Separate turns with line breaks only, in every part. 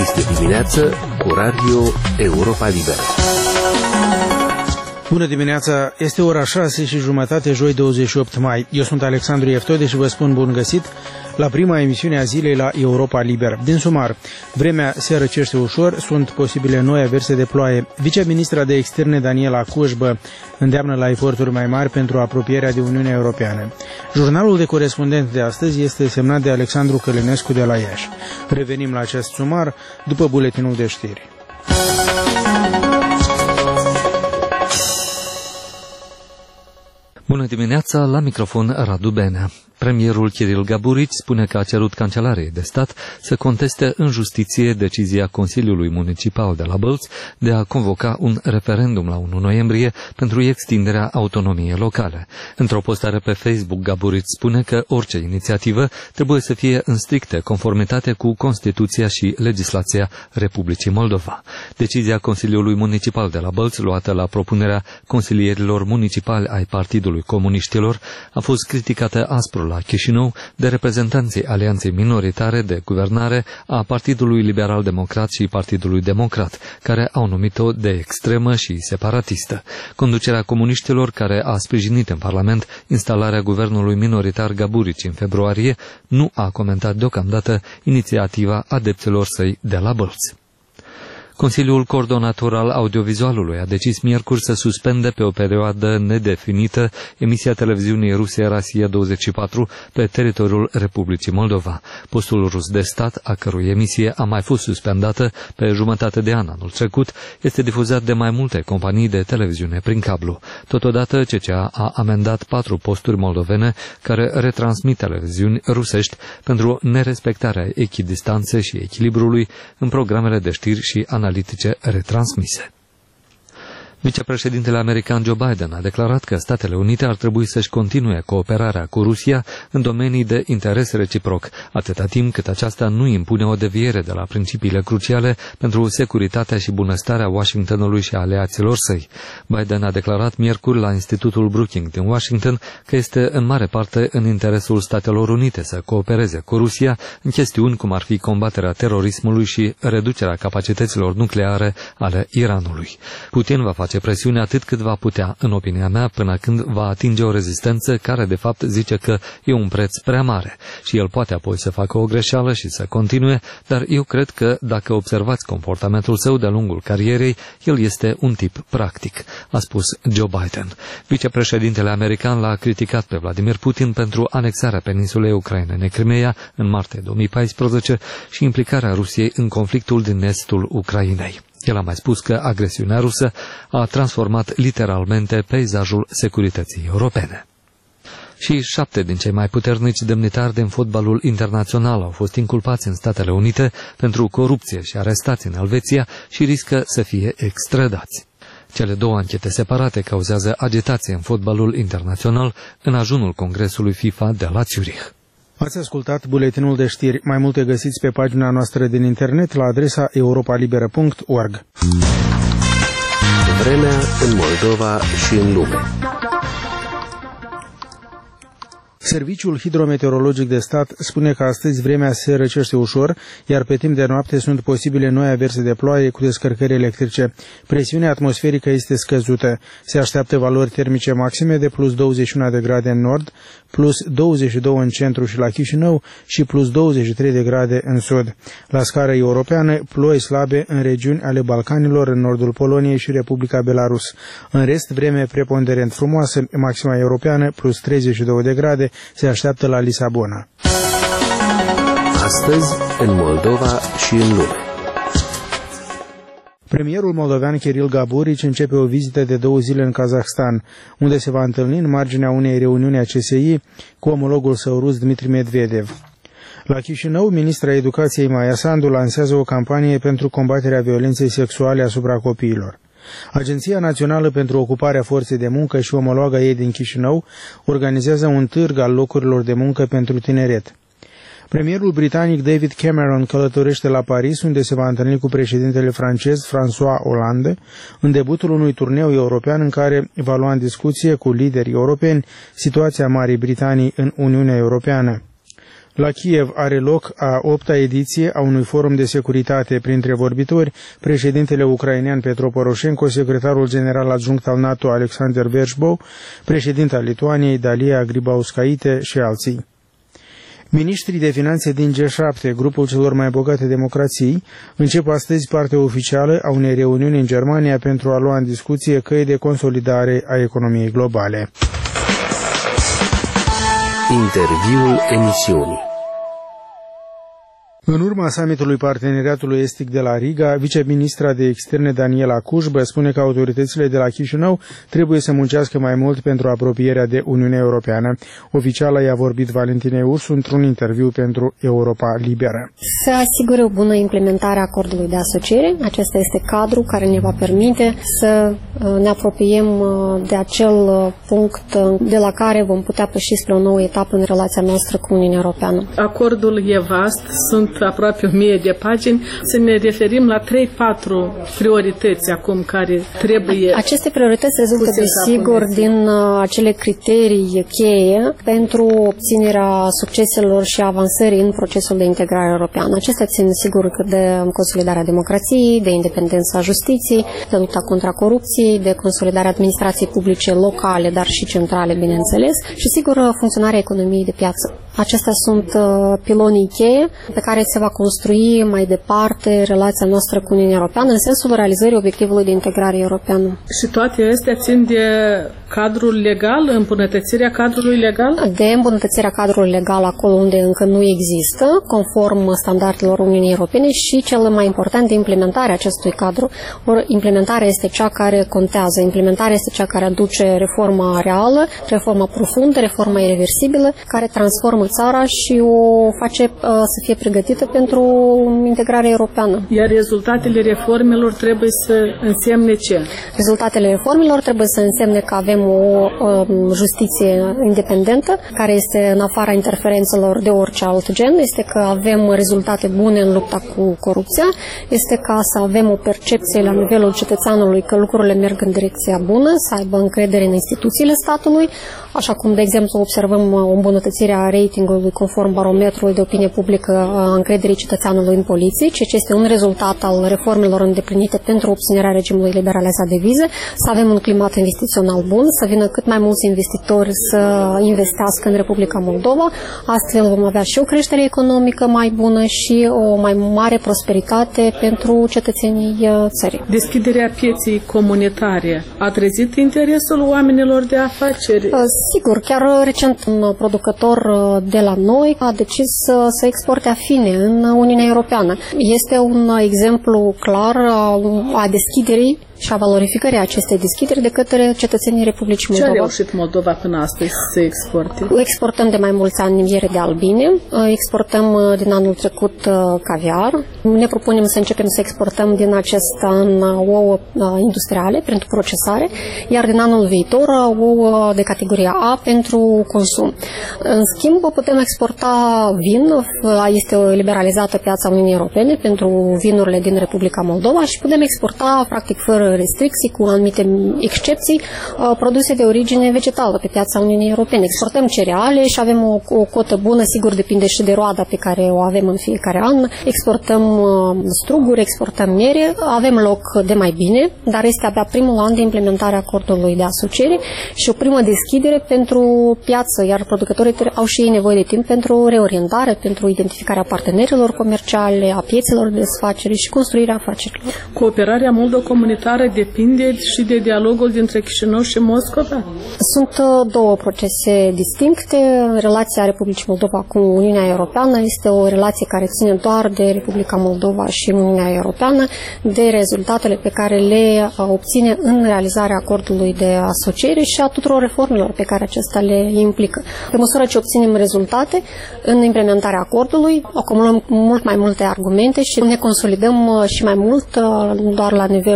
Este dimineață cu Radio Europa Liberă.
Bună dimineața, este ora 6:30, joi 28 mai. Eu sunt Alexandru Eftode și vă spun bun găsit la prima emisiune a zilei la Europa Liberă. Din sumar, vremea se răcește ușor, sunt posibile noi averse de ploaie. Viceministra de Externe Daniela Cușbă îndeamnă la eforturi mai mari pentru apropierea de Uniunea Europeană. Jurnalul de corespondent de astăzi este semnat de Alexandru Călinescu de la Iași. Revenim la acest sumar după buletinul de știri.
Bună dimineața, la microfon Radu Benea. Premierul Kiril Gaburici spune că a cerut Cancelariei de Stat să conteste în justiție decizia Consiliului Municipal de la Bălți de a convoca un referendum la 1 noiembrie pentru extinderea autonomiei locale. Într-o postare pe Facebook, Gaburici spune că orice inițiativă trebuie să fie în strictă conformitate cu Constituția și legislația Republicii Moldova. Decizia Consiliului Municipal de la Bălți, luată la propunerea consilierilor municipali ai Partidului Comuniștilor, a fost criticată aspru la Chișinău de reprezentanții alianței minoritare de guvernare a Partidului Liberal Democrat și Partidului Democrat, care au numit-o de extremă și separatistă. Conducerea comuniștilor, care a sprijinit în Parlament instalarea guvernului minoritar Gaburici în februarie, nu a comentat deocamdată inițiativa adepților săi de la Bălți. Consiliul Coordonator al Audiovizualului a decis miercuri să suspende pe o perioadă nedefinită emisia televiziunii ruse Rosia 24 pe teritoriul Republicii Moldova. Postul rus de stat, a cărui emisie a mai fost suspendată pe jumătate de an anul trecut, este difuzat de mai multe companii de televiziune prin cablu. Totodată, CCA a amendat 4 posturi moldovene care retransmit televiziuni rusești pentru nerespectarea echidistanței și echilibrului în programele de știri și analitice retransmise. Vicepreședintele american Joe Biden a declarat că Statele Unite ar trebui să-și continue cooperarea cu Rusia în domenii de interes reciproc, atâta timp cât aceasta nu impune o deviere de la principiile cruciale pentru securitatea și bunăstarea Washingtonului și aliaților săi. Biden a declarat miercuri la Institutul Brookings din Washington că este în mare parte în interesul Statelor Unite să coopereze cu Rusia în chestiuni cum ar fi combaterea terorismului și reducerea capacităților nucleare ale Iranului. Putin va face presiune atât cât va putea, în opinia mea, până când va atinge o rezistență care, de fapt, zice că e un preț prea mare și el poate apoi să facă o greșeală și să continue, dar eu cred că, dacă observați comportamentul său de-a lungul carierei, el este un tip practic, a spus Joe Biden. Vicepreședintele american l-a criticat pe Vladimir Putin pentru anexarea peninsulei ucrainene Crimeea în martie 2014 și implicarea Rusiei în conflictul din estul Ucrainei. El a mai spus că agresiunea rusă a transformat literalmente peisajul securității europene. Și 7 din cei mai puternici demnitari din fotbalul internațional au fost inculpați în Statele Unite pentru corupție și arestați în Elveția și riscă să fie extradați. Cele 2 anchete separate cauzează agitație în fotbalul internațional în ajunul Congresului FIFA de la Zurich.
Ați ascultat buletinul de știri. Mai multe găsiți pe pagina noastră din internet la adresa europalibera.org.
Vremea în Moldova și în lume.
Serviciul Hidrometeorologic de Stat spune că astăzi vremea se răcește ușor, iar pe timp de noapte sunt posibile noi averse de ploaie cu descărcări electrice. Presiunea atmosferică este scăzută. Se așteaptă valori termice maxime de plus 21 de grade în nord, plus 22 în centru și la Chișinău și plus 23 de grade în sud. La scară europeană, ploi slabe în regiuni ale Balcanilor, în nordul Poloniei și Republica Belarus. În rest, vreme preponderent frumoasă, maxima europeană plus 32 de grade, se așteaptă la Lisabona.
Astăzi, în Moldova și în lume.
Premierul moldovean Kiril Gaburici începe o vizită de 2 zile în Kazahstan, unde se va întâlni în marginea unei reuniuni a CSI cu omologul său rus Dmitri Medvedev. La Chișinău, ministra Educației Maia Sandu lansează o campanie pentru combaterea violenței sexuale asupra copiilor. Agenția Națională pentru Ocuparea Forței de Muncă și omologa ei din Chișinău organizează un târg al locurilor de muncă pentru tineret. Premierul britanic David Cameron călătorește la Paris, unde se va întâlni cu președintele francez François Hollande, în debutul unui turneu european în care va lua în discuție cu liderii europeni situația Marii Britanii în Uniunea Europeană. La Kiev are loc a 8-a ediție a unui forum de securitate. Printre vorbitori, președintele ucrainean Petro Poroșenko, secretarul general adjunct al NATO Alexander Vershbow, președinta Lituaniei Dalia Grybauskaite și alții. Ministrii de finanțe din G7, grupul celor mai bogate democrații, încep astăzi partea oficială a unei reuniuni în Germania pentru a lua în discuție căi de consolidare a economiei globale.
Interviul emisiunii.
În urma summitului Parteneriatului Estic de la Riga, viceministra de externe Daniela Cușbă spune că autoritățile de la Chișinău trebuie să muncească mai mult pentru apropierea de Uniunea Europeană. Oficiala i-a vorbit Valentinei Ursu într-un interviu pentru Europa Liberă.
Să asigure o bună implementare a acordului de asociere. Acesta este cadru care ne va permite să ne apropiem de acel punct de la care vom putea păși spre o nouă etapă în relația noastră cu Uniunea Europeană.
Acordul e vast, sunt aproape 1000 de pagini. Să ne referim la 3-4 priorități acum care trebuie.
Aceste priorități rezultă desigur din acele criterii cheie pentru obținerea succeselor și avansării în procesul de integrare europeană. Acestea țin sigur de consolidarea democrației, de independența justiției, de lupta contra corupției, de consolidarea administrației publice locale, dar și centrale, bineînțeles, și sigur funcționarea economiei de piață. Acestea sunt pilonii cheie pe care se va construi mai departe relația noastră cu Uniunea Europeană în sensul realizării obiectivului de integrare europeană.
Și toate astea țin de cadrul legal, îmbunătățirea cadrului legal?
De îmbunătățirea cadrului legal acolo unde încă nu există, conform standardelor Uniunii Europene, și cel mai important de implementarea acestui cadru. Implementarea este cea care contează, implementarea este cea care aduce reforma reală, reforma profundă, reforma irreversibilă, care transformă țara și o face să fie pregătită pentru integrarea europeană.
Iar rezultatele reformelor trebuie să însemne ce?
Rezultatele reformelor trebuie să însemne că avem o justiție independentă, care este în afara interferențelor de orice alt gen, este că avem rezultate bune în lupta cu corupția, este ca să avem o percepție la nivelul cetățeanului că lucrurile merg în direcția bună, să aibă încredere în instituțiile statului, așa cum, de exemplu, observăm o îmbunătățire a ratingului conform barometrului de opinie publică a încrederii cetățeanului în poliție, ceea ce este un rezultat al reformelor îndeplinite pentru obținerea regimului liberalizat de vize, să avem un climat investițional bun, să vină cât mai mulți investitori să investească în Republica Moldova, astfel vom avea și o creștere economică mai bună și o mai mare prosperitate pentru cetățenii țării.
Deschiderea pieței comunitare a trezit interesul oamenilor de afaceri?
Sigur, chiar recent un producător de la noi a decis să exporte afine în Uniunea Europeană. Este un exemplu clar a deschiderii și a valorificării acestei deschideri de către cetățenii Republicii Moldova.
Ce a reușit Moldova până astăzi să exporte?
Exportăm de mai mulți ani miere de albine, exportăm din anul trecut caviar, ne propunem să începem să exportăm din acest an ouă industriale pentru procesare, iar din anul viitor ouă de categoria A pentru consum. În schimb, putem exporta vin, este liberalizată piața Uniunii Europene pentru vinurile din Republica Moldova și putem exporta practic fără restricții, cu anumite excepții, produse de origine vegetală pe piața Uniunii Europene. Exportăm cereale și avem o cotă bună, sigur depinde și de roada pe care o avem în fiecare an. Exportăm struguri, exportăm miere, avem loc de mai bine, dar este abia primul an de implementare a acordului de asociere și o primă deschidere pentru piață, iar producătorii au și ei nevoie de timp pentru reorientare, pentru identificarea partenerilor comerciale, a piețelor de desfacere și construirea afacerilor.
Cooperarea moldo-comunitară depinde și de dialogul dintre Chișinău și Moscova?
Sunt două procese distincte. Relația Republicii Moldova cu Uniunea Europeană este o relație care ține doar de Republica Moldova și Uniunea Europeană, de rezultatele pe care le obține în realizarea acordului de asociere și a tuturor reformelor pe care acesta le implică. Pe măsură ce obținem rezultate în implementarea acordului, acumulăm mult mai multe argumente și ne consolidăm și mai mult, nu doar la nivelul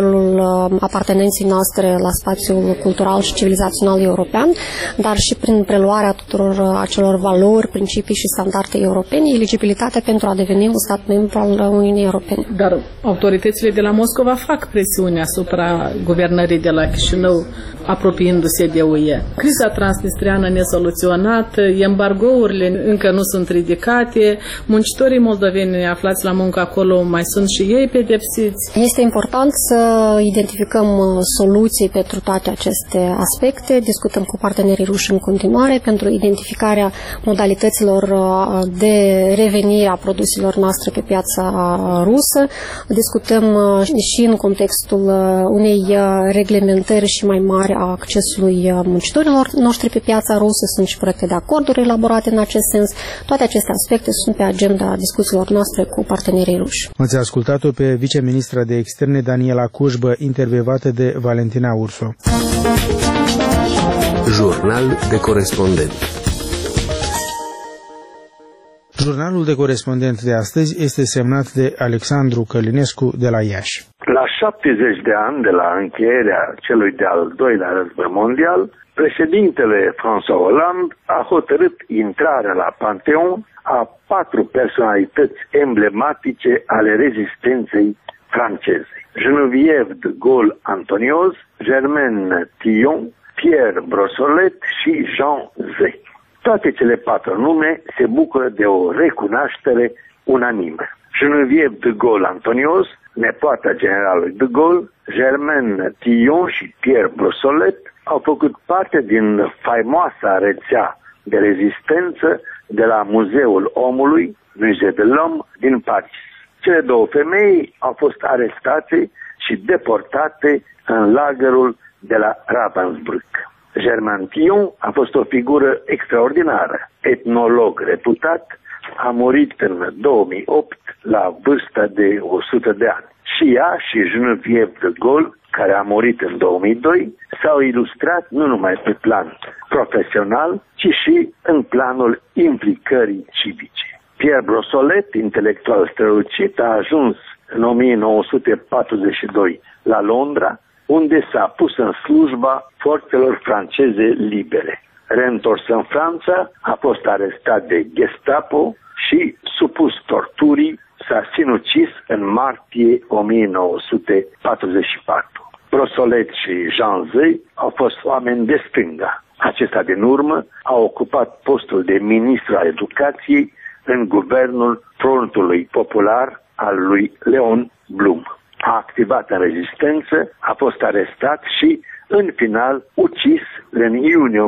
apartenenții noastre la spațiul cultural și civilizațional european, dar și prin preluarea tuturor acelor valori, principii și standarde europene, eligibilitatea pentru a deveni un stat membru al Uniunii Europene.
Dar autoritățile de la Moscova fac presiune asupra guvernării de la Chișinău, apropiindu-se de UE. Criza transnistriană nesoluționată, embargourile încă nu sunt ridicate, muncitorii moldoveni aflați la muncă acolo mai sunt și ei pedepsiți.
Este important să identificăm soluții pentru toate aceste aspecte. Discutăm cu partenerii ruși în continuare pentru identificarea modalităților de revenire a produselor noastre pe piața rusă. Discutăm și în contextul unei reglementări și mai mari a accesului muncitorilor noștri pe piața rusă. Sunt și proiecte de acorduri elaborate în acest sens. Toate aceste aspecte sunt pe agenda discuțiilor noastre cu partenerii ruși.
Ați ascultat-o pe viceministra de externe Daniela Cușbă, intervievată de Valentina Urso.
Jurnal de corespondent.
Jurnalul de corespondent de astăzi este semnat de Alexandru Călinescu de la Iași.
La 70 de ani de la încheierea celui de-al doilea război mondial, președintele François Hollande a hotărât intrarea la Panteon a 4 personalități emblematice ale rezistenței franceze: Geneviève de Gaulle Antonios, Germaine Tillon, Pierre Brossolette și Jean Zay. Toate cele 4 nume se bucură de o recunoaștere unanimă. Geneviève de Gaulle Antonios, nepoata generalului de Gaulle, Germaine Tillon și Pierre Brossolette au făcut parte din faimoasa rețea de rezistență de la Muzeul Omului, Musée de l'Homme, din Paris. Cele 2 femei au fost arestate și deportate în lagărul de la Ravensbrück. Germain Tillon a fost o figură extraordinară, etnolog reputat, a murit în 2008 la vârsta de 100 de ani. Și ea și Geneviève de Gaulle, care a murit în 2002, s-au ilustrat nu numai pe plan profesional, ci și în planul implicării civice. Pierre Brossolette, intelectual strălucit, a ajuns în 1942 la Londra, unde s-a pus în slujba forțelor franceze libere. Reîntors în Franța, a fost arestat de Gestapo și, supus torturii, s-a sinucis în martie 1944. Brossolette și Jean Zay au fost oameni de stânga. Acesta din urmă a ocupat postul de ministru al educației în guvernul Frontului Popular al lui Leon Blum. A activat în rezistență, a fost arestat și, în final, ucis în iunie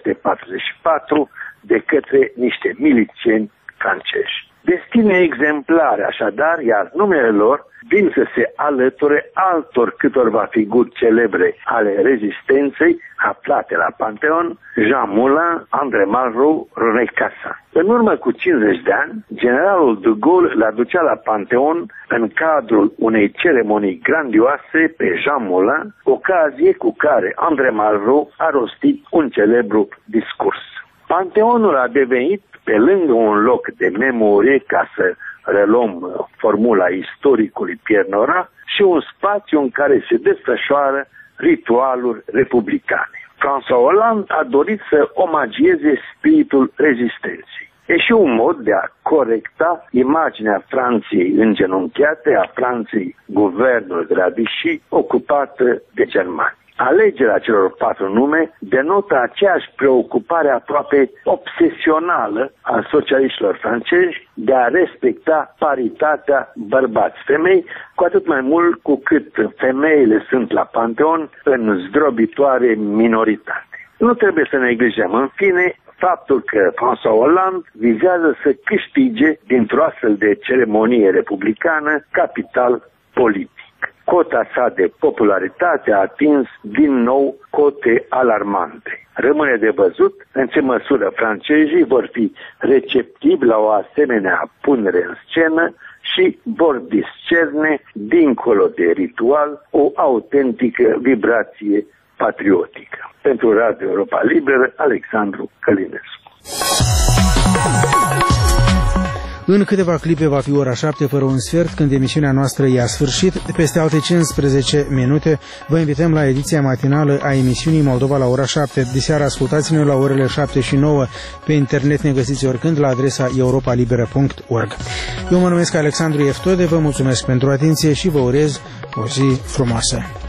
1944 de către niște milițieni francezi. Destine exemplare, așadar, iar numele lor vin să se alăture altor câtorva figuri celebre ale rezistenței aflate la Panteon: Jean Moulin, André Malraux, René Cassin. În urmă cu 50 de ani, generalul de Gaulle l-a ducea la Panteon în cadrul unei ceremonii grandioase pe Jean Moulin, ocazie cu care André Malraux a rostit un celebru discurs. Panteonul a devenit, pe lângă un loc de memorie, ca să reluăm formula istoricului Pierre Nora, și un spațiu în care se desfășoară ritualuri republicane. François Hollande a dorit să omagieze spiritul rezistenței. E și un mod de a corecta imaginea Franței îngenunchiate, a Franței guvernului de la Vichy, ocupată de germani. Alegerea celor 4 nume denotă aceeași preocupare aproape obsesională a socialiștilor francezi de a respecta paritatea bărbați-femei, cu atât mai mult cu cât femeile sunt la Panteon în zdrobitoare minoritate. Nu trebuie să neglijăm, în fine, faptul că François Hollande vizează să câștige dintr-o astfel de ceremonie republicană capital politic. Cota sa de popularitate a atins din nou cote alarmante. Rămâne de văzut în ce măsură francezii vor fi receptivi la o asemenea punere în scenă și vor discerne, dincolo de ritual, o autentică vibrație patriotică. Pentru Radio Europa Liberă, Alexandru Călinescu.
În câteva clipe va fi ora 7 fără un sfert, când emisiunea noastră i-a sfârșit. Peste alte 15 minute vă invităm la ediția matinală a emisiunii Moldova la ora 7. Diseară ascultați-ne la orele 7 și 9. Pe internet ne găsiți oricând la adresa europalibera.org. Eu mă numesc Alexandru Eftode, vă mulțumesc pentru atenție și vă urez o zi frumoasă.